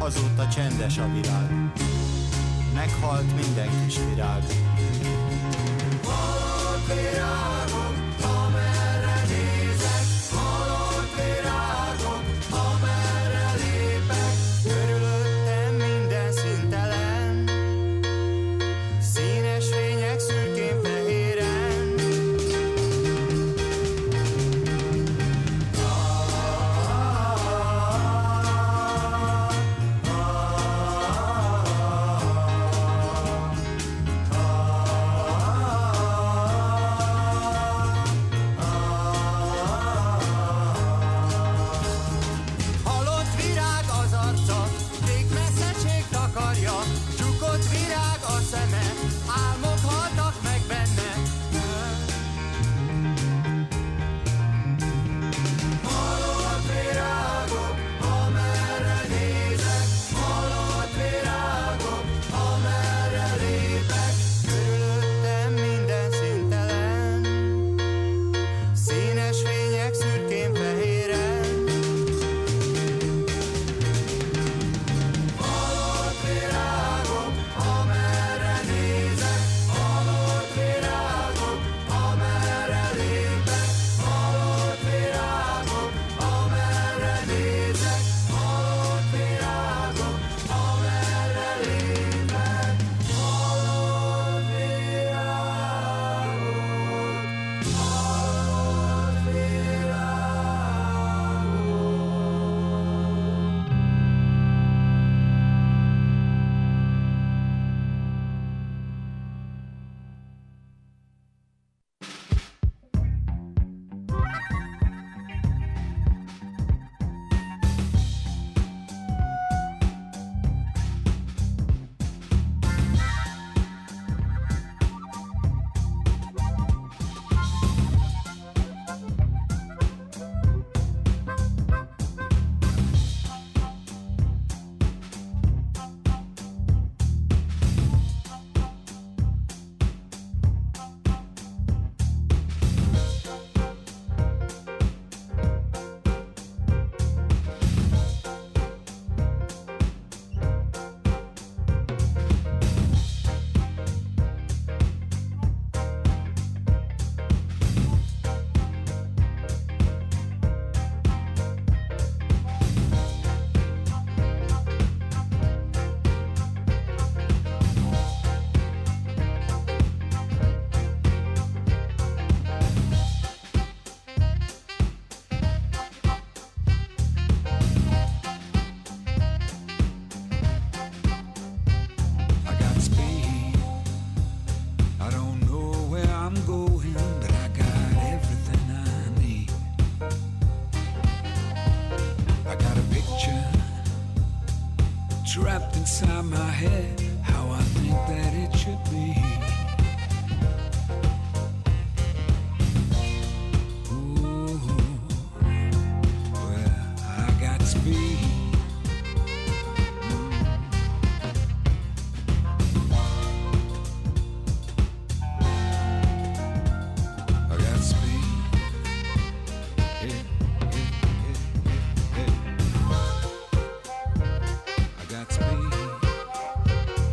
azóta csendes a világ. Meghalt minden kis virág. Halott virágok, amerre nézek, halott virágok, amerre lépek. Körülöttem minden szüntelen, színes fények szürkén fehéren. Trapped inside my head, how I think that it should be. Ooh, well, I got speed. I got speed. Yeah, yeah, yeah, yeah. I got speed.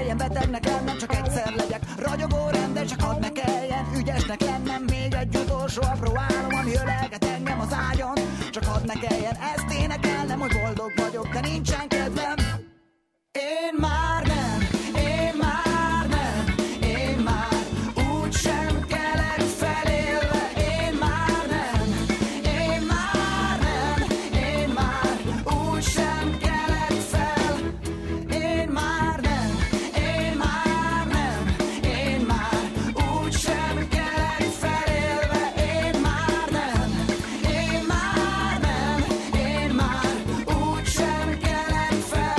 kelljen betegnek lennem, csak egyszer legyek ragyogó rendes, csak hadd ne kelljen ügyesnek lennem. Még egy utolsó apró álom, ami ölelget engem az ágyon, csak hadd ne kelljen ezt énekelnem, hogy boldog vagyok, de nincsen kedvem. Én már nem, én már nem, én már úgy sem kelek felélve. Én már nem, én már nem, én már úgy sem kelek fel. Én már nem, én már nem, én már úgy sem kelek felélve. Én már nem, én már nem, én már úgy sem kelek fel.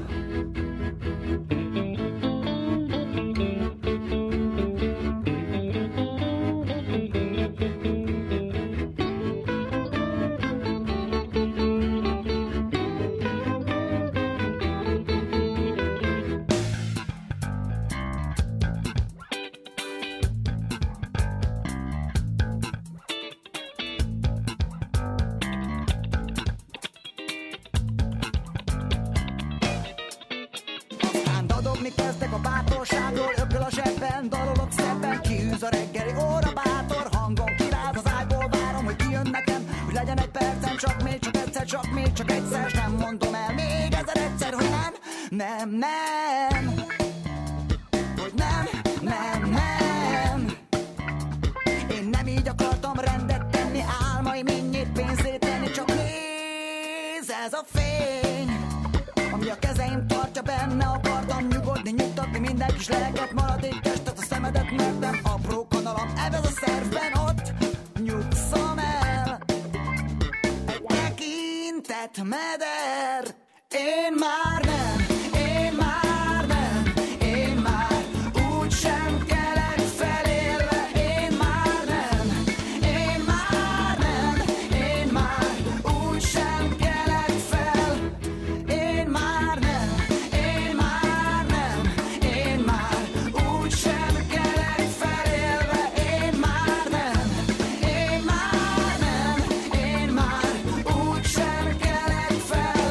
Aztán dadogni kezdek a bátorságról, ököl a zsebben, dalolok szebben, kiűz a reggeli óra, bátor hangom kiráz az ágyból, várom, hogy kijön nekem, hogy legyen egy percem, csak még, csak egyszer, csak még, csak egyszer, s nem mondom el még ezer egyszer, hogy nem, nem, nem, hogy nem, nem, nem. Én nem így akartam rendet tenni, álmaim innyit pénzét tenni, csak nézz, ez a fény, ami a kezeim tartja benne, akartam nyugodni, nyugtatni minden kis lelket, maradék testet, a szemedet mertem, apró kanalam, ebben a szervben ott nyugszom el. Egy tekintet meder, én már nem, én már nem, én már úgy sem kelek felélve. Én már nem, én már nem, én már úgy sem kelek fel. Én már nem, én már nem, én már úgy sem kelek felélve. Én már nem, én már nem, én már úgy sem kelek fel.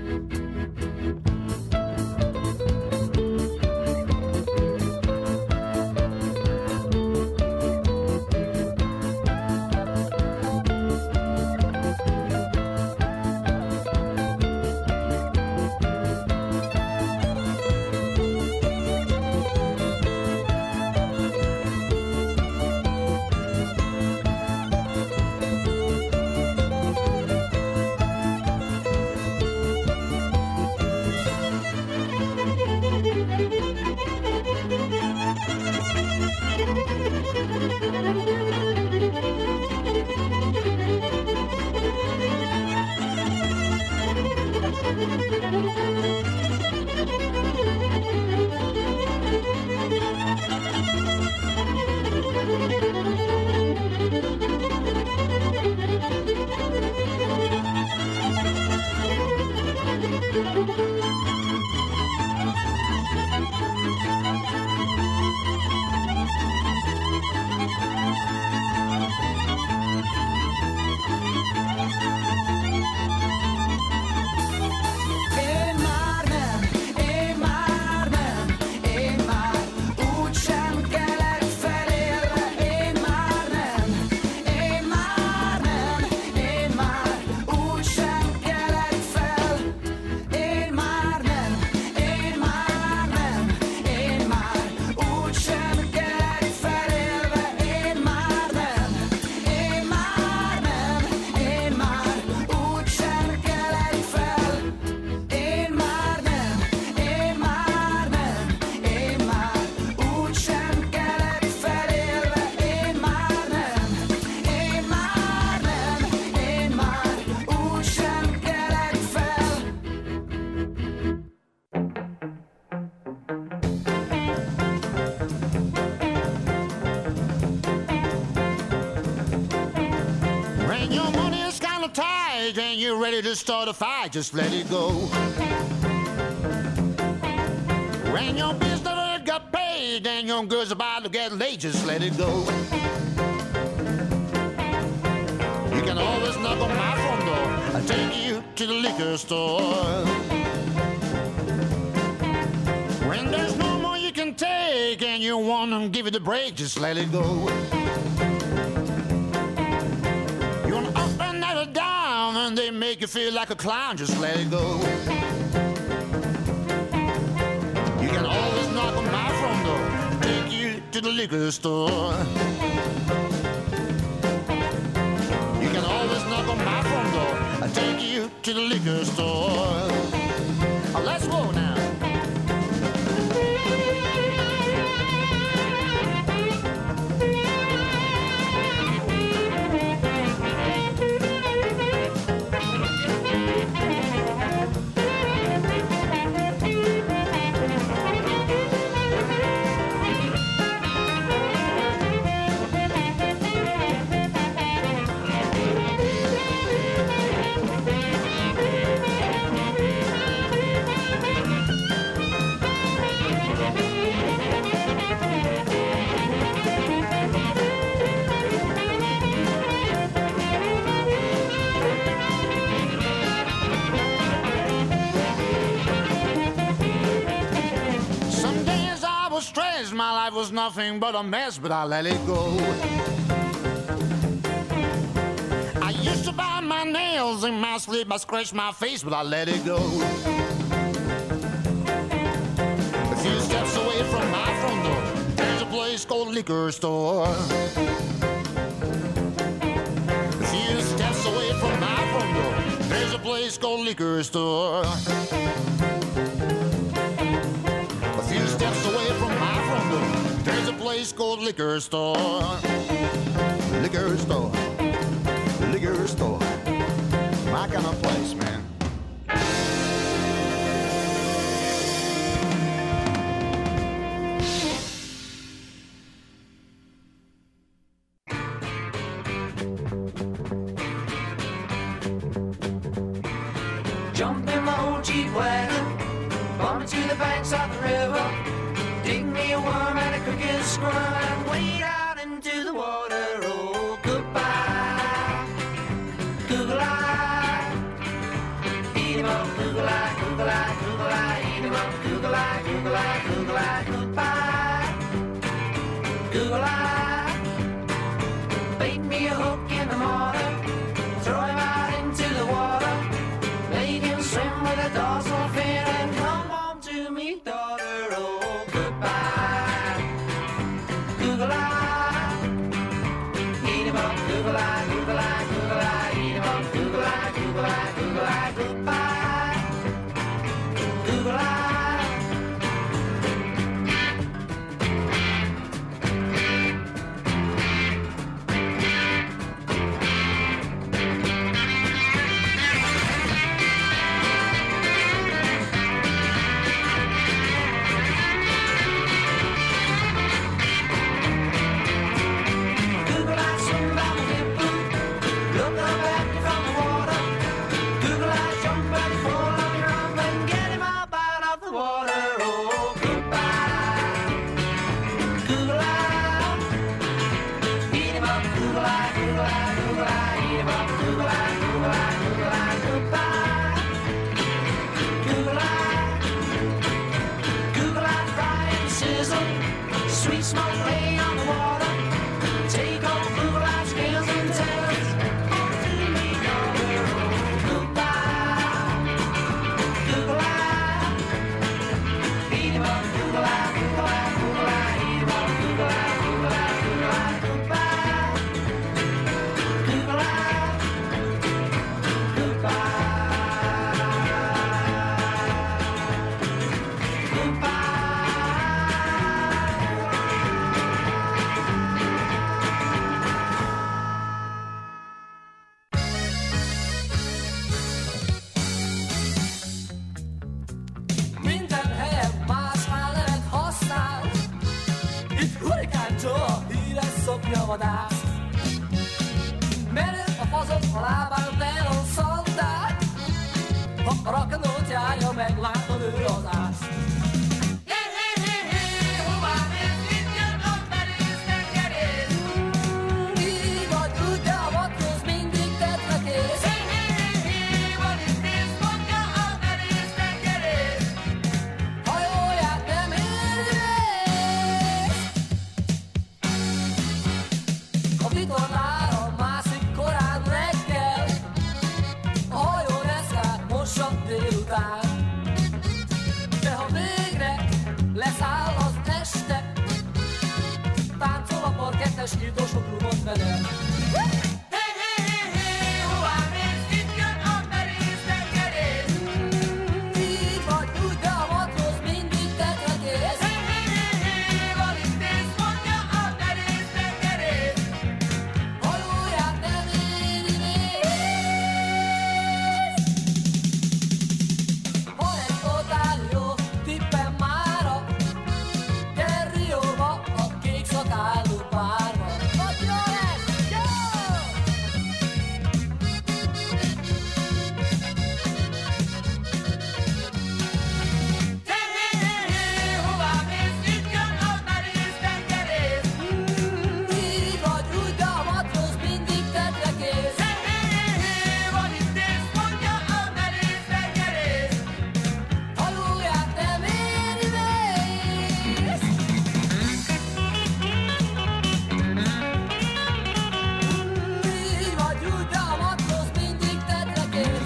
When your money is kind of tight and you're ready to start a fight, just let it go. When your bills never got paid and your girl's about to get late, just let it go. You can always knock on my front door. I'll take you to the liquor store. When there's no more don't want to give it a break, just let it go. You want to up and never down, and they make you feel like a clown, just let it go. You can always knock on my front door, take you to the liquor store. You can always knock on my front door, I take you to the liquor store. Let's go now. My life was nothing but a mess, but I let it go. I used to bite my nails in my sleep, I scratched my face, but I let it go. A few steps away from my front door, there's a place called liquor store. A few steps away from my front door, there's a place called liquor store. A few steps away from my front door, there's a place called liquor store. Liquor store, liquor store, my kind of place, man. Jump in my old Jeep wagon, bump to the banks of the river, dig me a worm and a cricket squirm, and wade out into the water. Oh, goodbye, Google-eye, eat him up, Google-eye, Google-eye, Google-eye, eat him up, Google-eye, Google-eye, Google-eye, goodbye, Google-eye, bait me a hook in the mortar, throw him out into the water, make him swim with a dorsal fin, and come home to me, daughter. Oh, goodbye, Google-eye, eat him up, Google-eye, Google-eye, Google-eye, eat him up, Google-eye, Google-eye, Google-eye, goodbye, Google-eye. Sweet smoke lay on the water. Take off Google-eye scales and tails. On to me, daughter. Goodbye, Google-eye. Eat him up, Google-eye, Google-eye, Google-eye. Eat him up, Google-eye, Google-eye, Google-eye. Goodbye, Google-eye. Goodbye. Vadász. Merő a fazok, a lábán telon szandát, ha a rakanót járja, meglátod ő az ász. Így vagy úgy, de a matróz mindig tetlekész. Hajóját nem éri rész. után. De ha végre leszáll az este, táncol a parkettes hírdosok rumot velem. Így vagy úgy, de a matróz mindig tettre kész. Hajóját nem éri mész. Van egy totál jó tippem mára, gyere Rióba a kék szakálú párba. Vagy jó lesz, jó! Így vagy úgy, de a matróz mindig tettre kész. Hajóját nem éri mész. Így vagy úgy, de a matróz mindig tettre kész.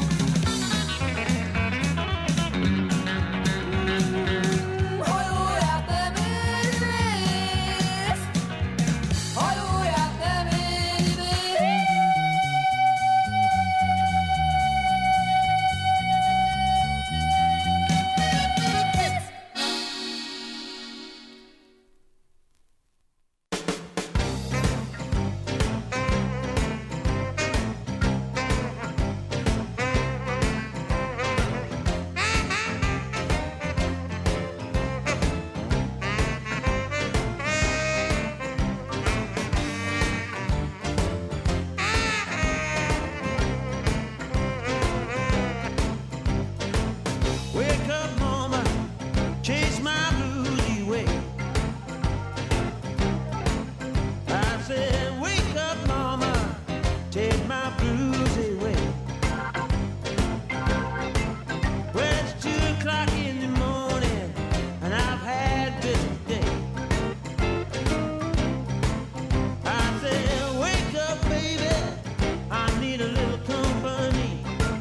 Hajóját nem éri mész. Hajóját nem éri mész. Wake up, mama, chase my blues away. I said, wake up, mama, take my blues away. Well, it's 2 o'clock in the morning, and I've had a busy day. I said, wake up, baby, I need a little company.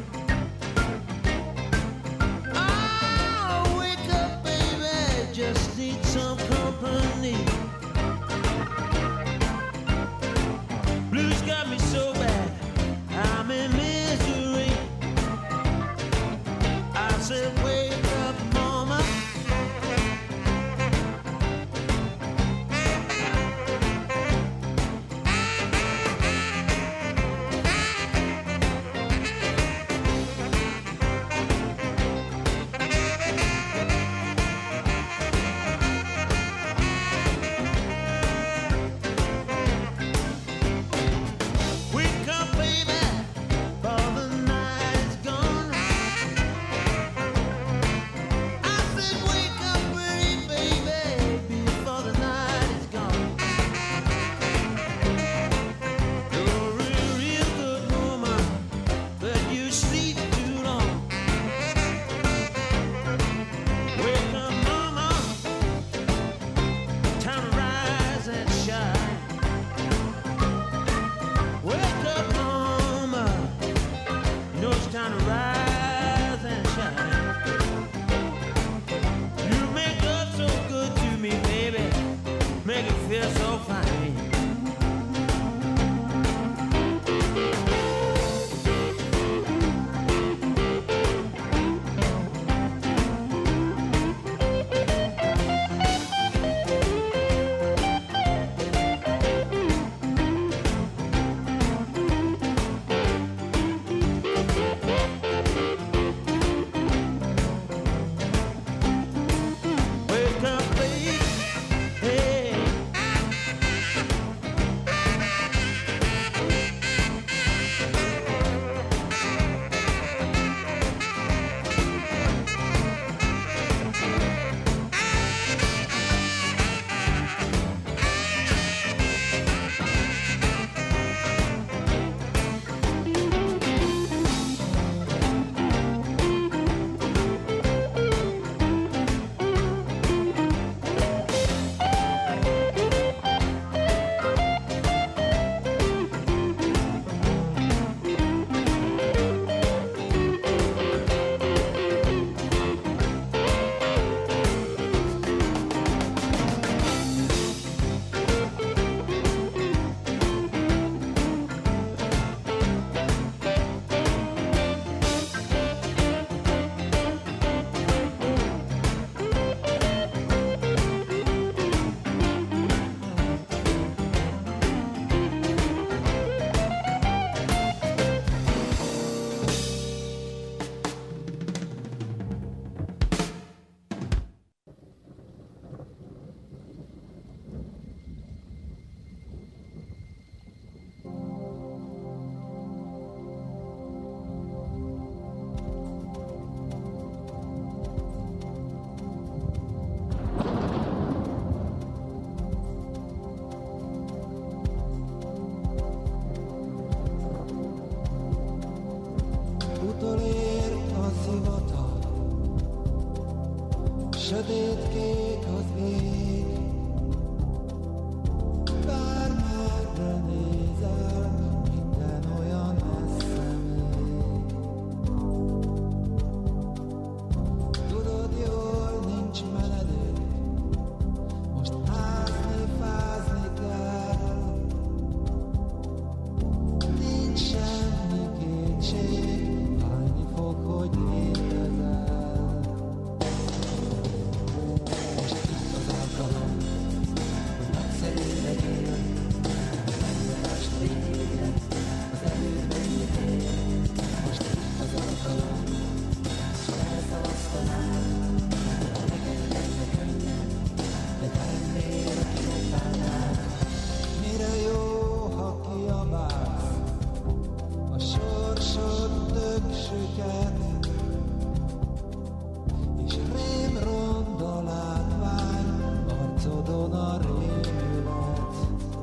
Oh, wake up, baby, just need some company. Blues got me so bad, I'm in misery. I said, wake up, mama. Wake up, baby, for the night's gone. Sötétkék az ég, bármerre nézel, minden olyan messze még. Tudod jól, nincs menedék, most ázni, fázni kell. Nincs semmi kétség, fájni fog, hogy létezel. Mire jó, ha kiabálsz, a sorsod tök süket, és rém ronda látvány, arcodon a rémület.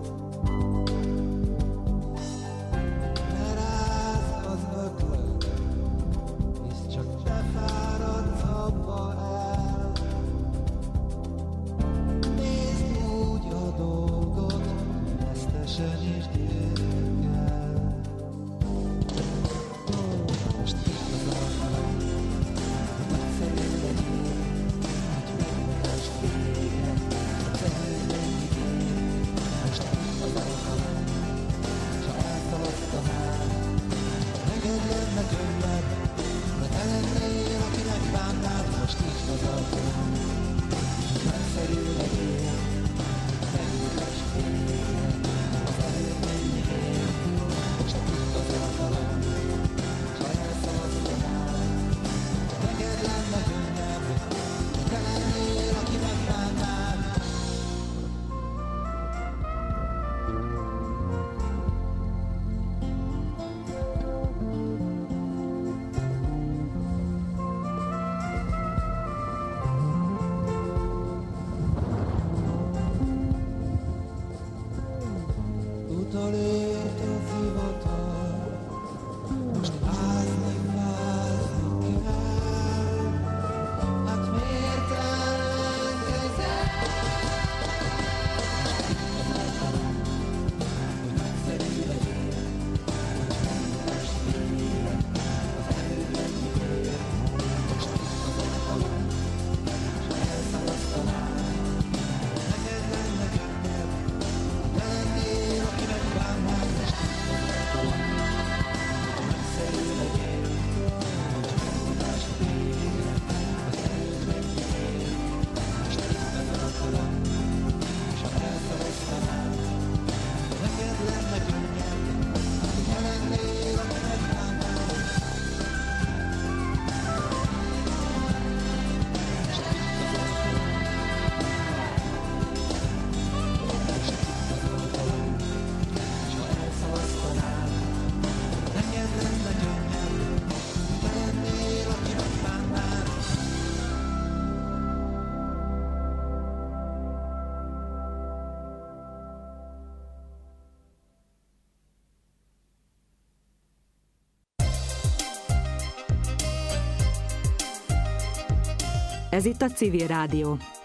Ne rázd az öklöt, hisz csak te fáradsz abba el. Nézd úgy a dolgot, vesztesen is gyerkel. Most itt az alkalom, hogy nagyszerű legyél, hogy megmutasd téged, az előzmény igény. Most itt az alkalom, s ha elszaladsz a már, neked lenne könnyebb, de te lennél, akinek bánnád. Most itt az alkalom, hogy nagyszerű legyél, megmutasd téged, az előzmény igény. Most itt az alkalom, s ha elszaladsz a már, neked lenne könnyebb, de te lennél, akinek bánnád. Utolért a zivatar, most ázni, fázni kell. Hát miért ellenkezel? Most itt az alkalom, hogy nagyszerű legyél, hogy megmutasd téged, az elődben igény. Most itt az alkalom, s ha elszaladsz a már, neked lenne könnyebb, te lennél, akinek bánnád. Most itt az alkalom, hogy nagyszerű legyél, hogy megmutasd téged, az elődben igény. Most itt az alkalom, s ha elszaladsz a már, neked lenne könnyebb, te lennél, akinek bánnád. Most itt az alkalom, most itt az alkalom, s ha elszaladsz a már, neked lenne könnyebb, te lennél, akinek bánnád. Ez itt a Civil Rádió.